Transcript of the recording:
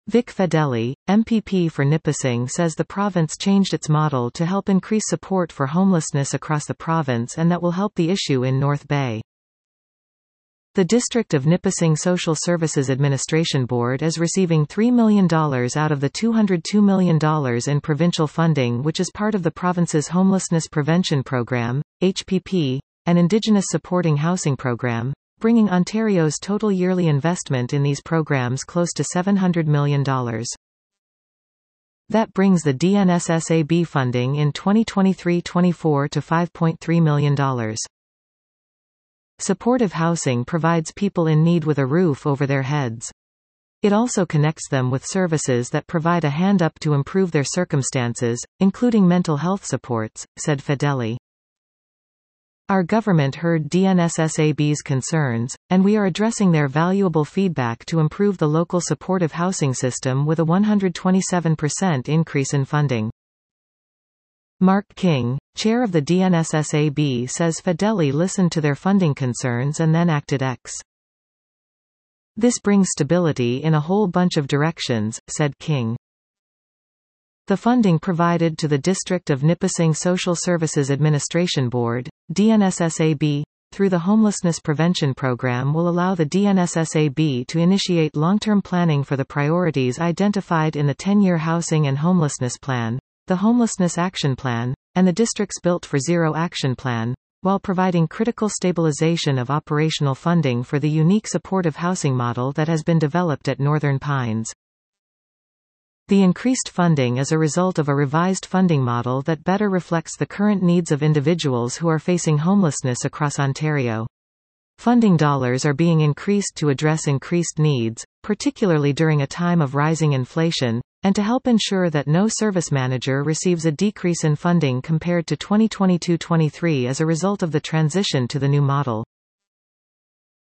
Vic Fedeli, MPP for Nipissing, says the province changed its model to help increase support for homelessness across the province and that will help the issue in North Bay. The District of Nipissing Social Services Administration Board is receiving $3 million out of the $202 million in provincial funding, which is part of the province's Homelessness Prevention Program, HPP, and Indigenous Supporting Housing Program, bringing Ontario's total yearly investment in these programs close to $700 million. That brings the DNSSAB funding in 2023-24 to $5.3 million. Supportive housing provides people in need with a roof over their heads. It also connects them with services that provide a hand up to improve their circumstances, including mental health supports, said Fedeli. Our government heard DNSSAB's concerns, and we are addressing their valuable feedback to improve the local supportive housing system with a 127% increase in funding. Mark King, chair of the DNSSAB, says Fedeli listened to their funding concerns and then acted X. This brings stability in a whole bunch of directions, said King. The funding provided to the District of Nipissing Social Services Administration Board, DNSSAB, through the Homelessness Prevention Program will allow the DNSSAB to initiate long-term planning for the priorities identified in the 10-year Housing and Homelessness Plan, the Homelessness Action Plan, and the District's Built for Zero Action Plan, while providing critical stabilization of operational funding for the unique supportive housing model that has been developed at Northern Pines. The increased funding is a result of a revised funding model that better reflects the current needs of individuals who are facing homelessness across Ontario. Funding dollars are being increased to address increased needs, particularly during a time of rising inflation, and to help ensure that no service manager receives a decrease in funding compared to 2022-23 as a result of the transition to the new model.